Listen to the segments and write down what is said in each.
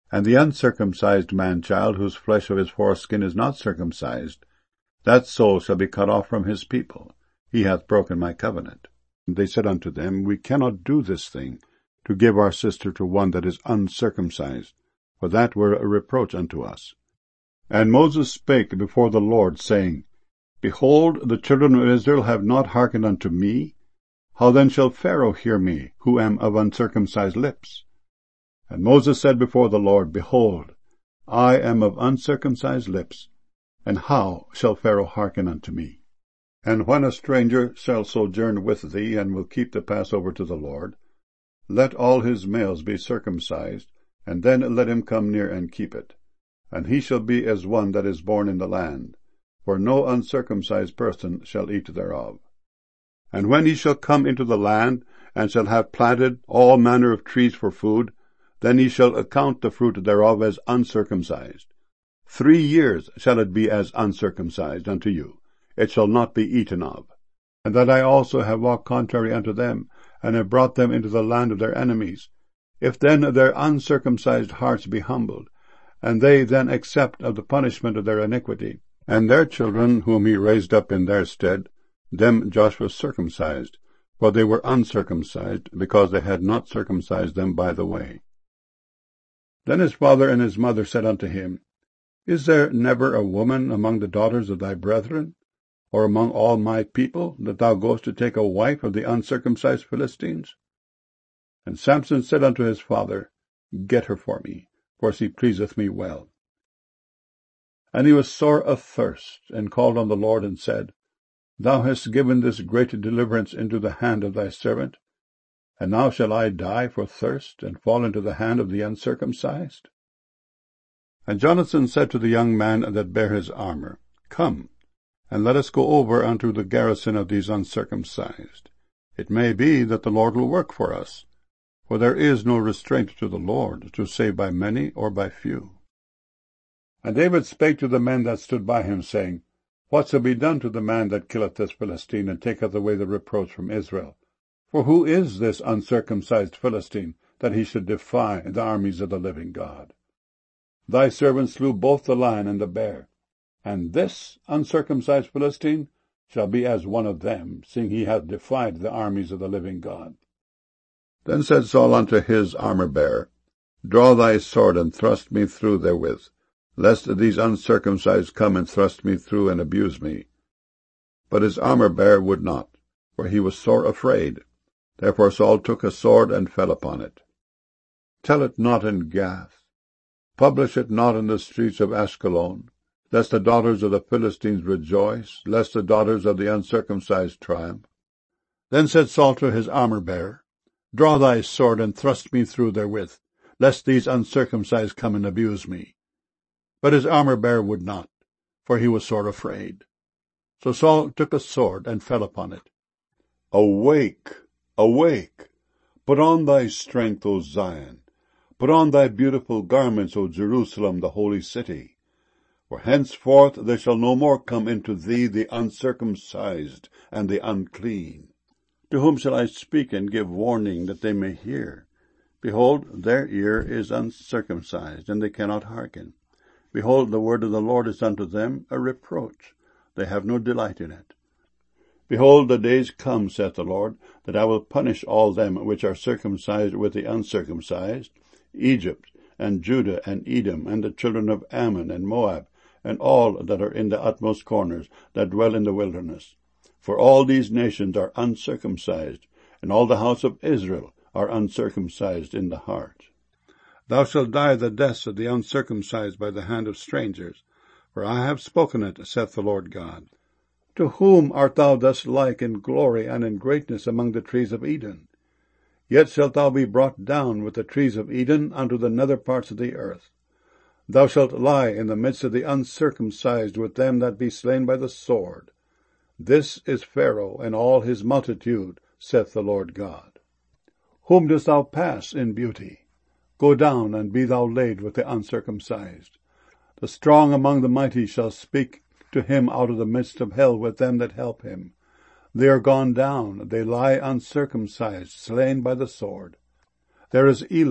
And the uncircumcised man-child, whose flesh of his foreskin is not circumcised, that soul shall be cut off from his people. He hath broken my covenant. And they said unto them, We cannot do this thing, to give our sister to one that is uncircumcised, for that were a reproach unto us. And Moses spake before the Lord, saying, Behold, the children of Israel have not hearkened unto me. How then shall Pharaoh hear me, who am of uncircumcised lips? And Moses said before the Lord, Behold, I am of uncircumcised lips, and how shall Pharaoh hearken unto me? And when a stranger shall sojourn with thee, and will keep the Passover to the Lord, let all his males be circumcised, and then let him come near and keep it. And he shall be as one that is born in the land, for no uncircumcised person shall eat thereof. And when he shall come into the land, and shall have planted all manner of trees for food, then he shall account the fruit thereof as uncircumcised. 3 years shall it be as uncircumcised unto you, it shall not be eaten of. And that I also have walked contrary unto them, and have brought them into the land of their enemies. If then their uncircumcised hearts be humbled, and they then accept of the punishment of their iniquity, and their children whom he raised up in their stead, them Joshua circumcised, for they were uncircumcised, because they had not circumcised them by the way. Then his father and his mother said unto him, Is there never a woman among the daughters of thy brethren, or among all my people, that thou goest to take a wife of the uncircumcised Philistines? And Samson said unto his father, Get her for me, for she pleaseth me well. And he was sore athirst, and called on the Lord, and said, Thou hast given this great deliverance into the hand of thy servant, and now shall I die for thirst, and fall into the hand of the uncircumcised? And Jonathan said to the young man that bare his armor, Come, and let us go over unto the garrison of these uncircumcised. It may be that the Lord will work for us, for there is no restraint to the Lord, to save by many or by few. And David spake to the men that stood by him, saying, What shall be done to the man that killeth this Philistine, and taketh away the reproach from Israel? For who is this uncircumcised Philistine, that he should defy the armies of the living God? Thy servant slew both the lion and the bear, and this uncircumcised Philistine shall be as one of them, seeing he hath defied the armies of the living God. Then said Saul unto his armor-bearer, Draw thy sword, and thrust me through therewith, lest these uncircumcised come and thrust me through and abuse me. But his armor-bearer would not, for he was sore afraid. Therefore Saul took a sword and fell upon it. Tell it not in Gath, publish it not in the streets of Ashkelon, lest the daughters of the Philistines rejoice, lest the daughters of the uncircumcised triumph. Then said Saul to his armor-bearer, Draw thy sword, and thrust me through therewith, lest these uncircumcised come and abuse me. But his armor-bearer would not, for he was sore afraid. So Saul took a sword, and fell upon it. Awake, awake! Put on thy strength, O Zion! Put on thy beautiful garments, O Jerusalem, the holy city! For henceforth there shall no more come into thee the uncircumcised and the unclean. To whom shall I speak and give warning, that they may hear? Behold, their ear is uncircumcised, and they cannot hearken. Behold, the word of the Lord is unto them a reproach. They have no delight in it. Behold, the days come, saith the Lord, that I will punish all them which are circumcised with the uncircumcised, Egypt, and Judah, and Edom, and the children of Ammon, and Moab, and all that are in the utmost corners, that dwell in the wilderness. For all these nations are uncircumcised, and all the house of Israel are uncircumcised in the heart. Thou shalt die the deaths of the uncircumcised by the hand of strangers, for I have spoken it, saith the Lord God. To whom art thou thus like in glory and in greatness among the trees of Eden? Yet shalt thou be brought down with the trees of Eden unto the nether parts of the earth. Thou shalt lie in the midst of the uncircumcised with them that be slain by the sword. This is Pharaoh and all his multitude, saith the Lord God. Whom dost thou pass in beauty? Go down, and be thou laid with the uncircumcised. The strong among the mighty shall speak to him out of the midst of hell with them that help him. They are gone down, they lie uncircumcised, slain by the sword. There is Elam,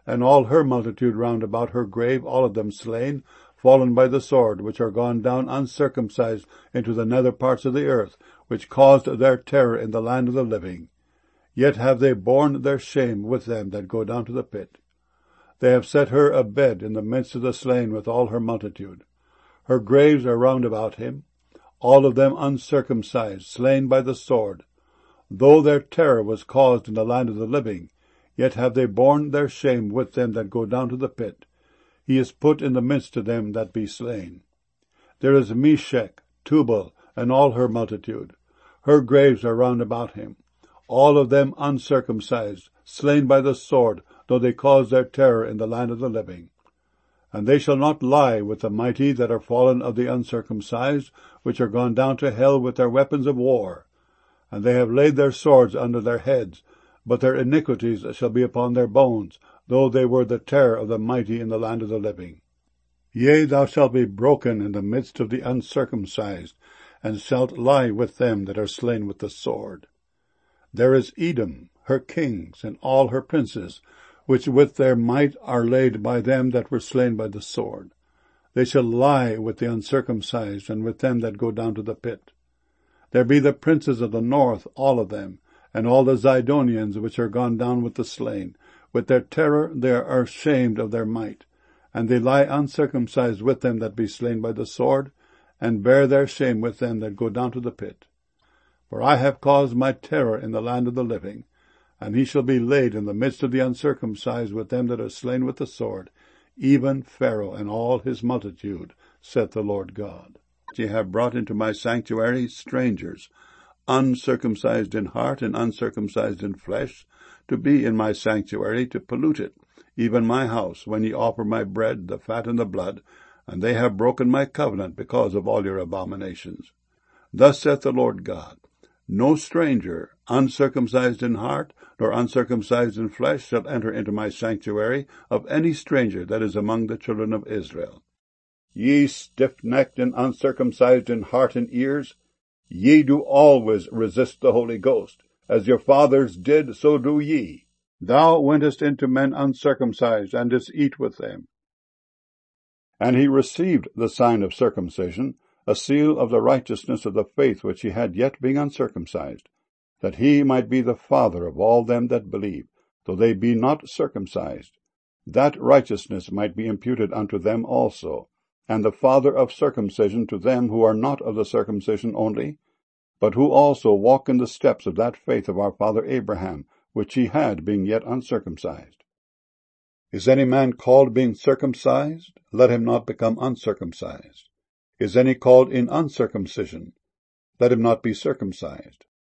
and all her multitude round about her grave, all of them slain, fallen by the sword, which are gone down uncircumcised into the nether parts of the earth, which caused their terror in the land of the living. Yet have they borne their shame with them that go down to the pit. They have set her a bed in the midst of the slain with all her multitude. Her graves are round about him, all of them uncircumcised, slain by the sword. Though their terror was caused in the land of the living, yet have they borne their shame with them that go down to the pit. He is put in the midst of them that be slain. There is Meshech, Tubal, and all her multitude. Her graves are round about him, all of them uncircumcised, slain by the sword, though they caused their terror in the land of the living. And they shall not lie with the mighty that are fallen of the uncircumcised, which are gone down to hell with their weapons of war. And they have laid their swords under their heads, but their iniquities shall be upon their bones, though they were the terror of the mighty in the land of the living. Yea, thou shalt be broken in the midst of the uncircumcised, and shalt lie with them that are slain with the sword. There is Edom, her kings, and all her princes, which with their might are laid by them that were slain by the sword. They shall lie with the uncircumcised, and with them that go down to the pit. There be the princes of the north, all of them, and all the Zidonians which are gone down with the slain. With their terror they are ashamed of their might, and they lie uncircumcised with them that be slain by the sword, and bear their shame with them that go down to the pit. For I have caused my terror in the land of the living, and he shall be laid in the midst of the uncircumcised with them that are slain with the sword, even Pharaoh and all his multitude, saith the Lord God. Ye have brought into my sanctuary strangers, uncircumcised in heart and uncircumcised in flesh, to be in my sanctuary, to pollute it, even my house, when ye offer my bread, the fat and the blood, and they have broken my covenant because of all your abominations. Thus saith the Lord God, no stranger, uncircumcised in heart, nor uncircumcised in flesh, shall enter into my sanctuary of any stranger that is among the children of Israel. Ye stiff-necked and uncircumcised in heart and ears, ye do always resist the Holy Ghost. As your fathers did, so do ye. Thou wentest into men uncircumcised, and didst eat with them. And he received the sign of circumcision, a seal of the righteousness of the faith which he had yet being uncircumcised, that he might be the father of all them that believe, though they be not circumcised, that righteousness might be imputed unto them also, and the father of circumcision to them who are not of the circumcision only, but who also walk in the steps of that faith of our father Abraham, which he had, being yet uncircumcised. Is any man called being circumcised? Let him not become uncircumcised. Is any called in uncircumcision? Let him not be circumcised.